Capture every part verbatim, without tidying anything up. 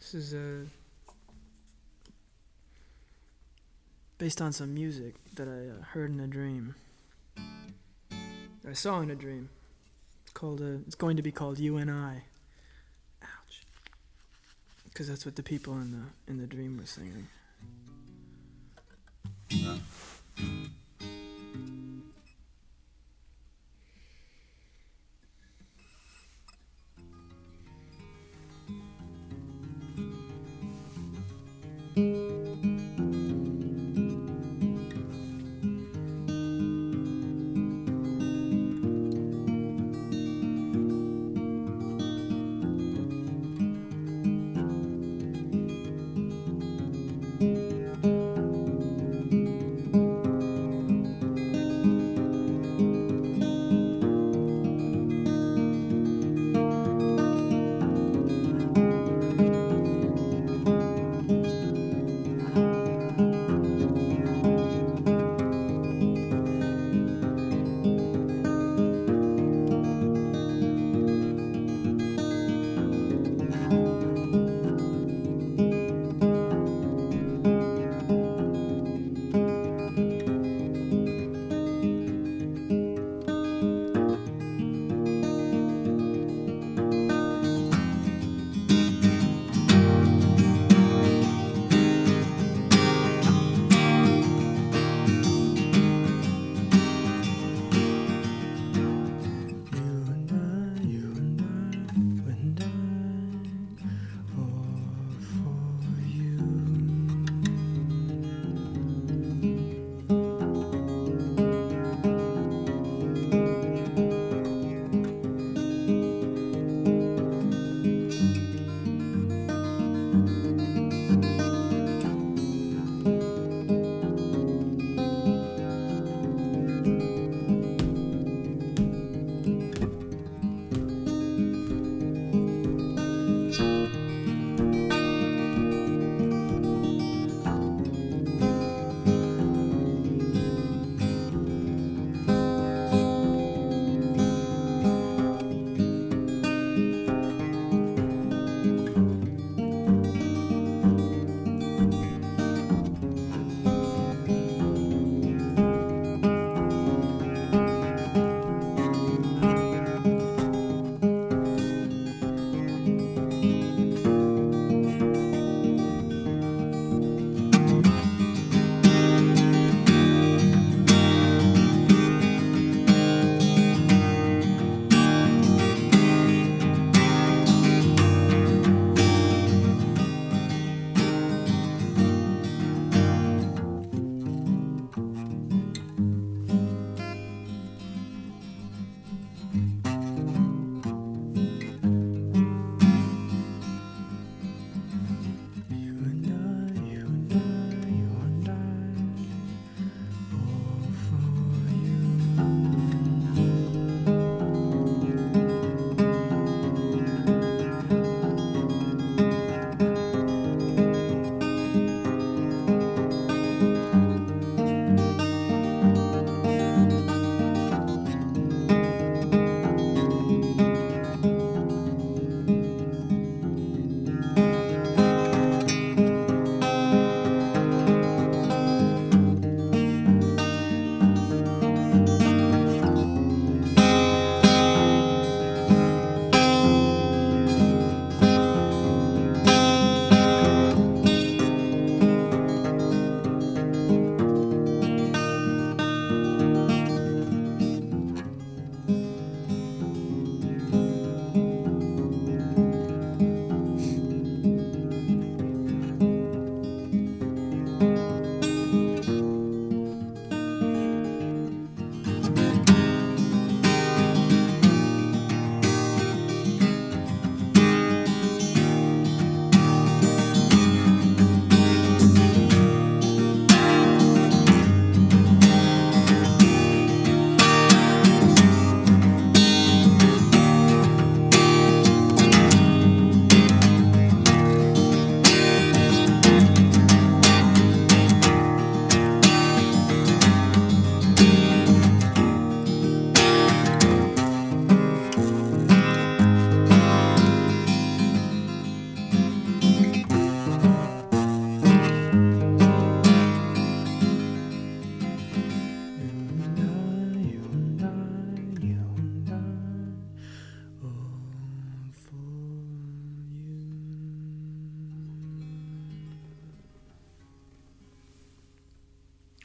This is uh, based on some music that I uh, heard in a dream. I saw in a dream. It's called. Uh, it's going to be called "You and I." Ouch. Because that's what the people in the in the dream were singing. Yeah.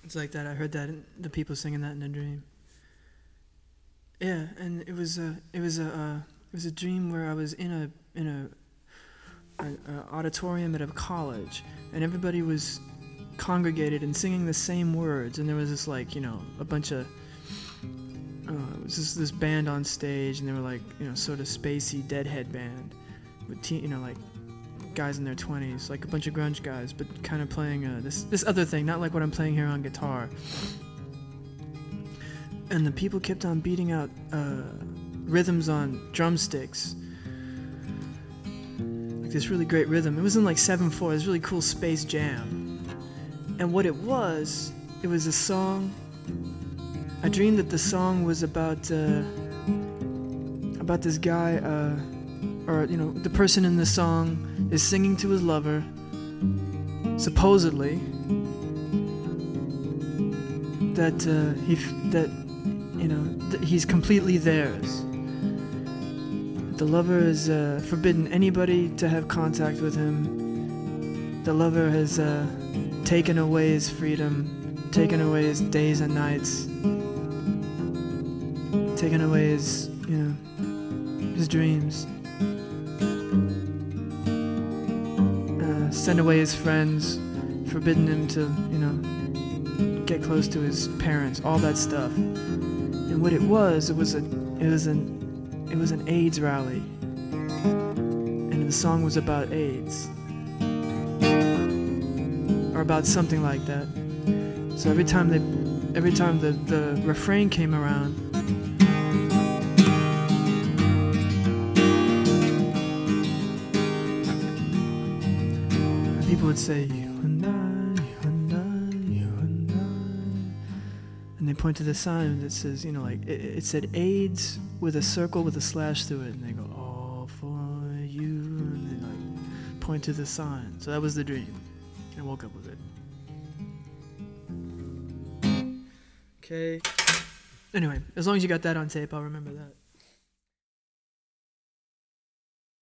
It's like that. I heard that in, the people singing that in a dream. Yeah, and it was a it was a uh, it was a dream where I was in a in a, a, a auditorium at a college, and everybody was congregated and singing the same words, and there was this like you know a bunch of uh, it was just this band on stage, and they were like you know sort of spacey Deadhead band with teen, you know like guys in their twenties, like a bunch of grunge guys, but kind of playing uh, this this other thing, not like what I'm playing here on guitar. And the people kept on beating out uh, rhythms on drumsticks, like this really great rhythm. It was in like seven four. It was a really cool space jam. And what it was, it was a song. I dreamed that the song was about uh, about this guy. Uh, Or, you know, the person in the song is singing to his lover, supposedly, that uh, he, f- that, you know, th- he's completely theirs. The lover has uh, forbidden anybody to have contact with him. The lover has uh, taken away his freedom, taken away his days and nights, taken away his, you know, his dreams. Send away his friends, forbidden him to, you know, get close to his parents, all that stuff. And what it was, it was a, it was an, it was an AIDS rally, and the song was about AIDS, or about something like that. So every time they, every time the the refrain came around, people would say, you and I, you and I, you and I. And they point to the sign that says, you know, like, it, it said AIDS with a circle with a slash through it. And they go, all for you. And they, like, point to the sign. So that was the dream. I woke up with it. Okay. Anyway, as long as you got that on tape, I'll remember that.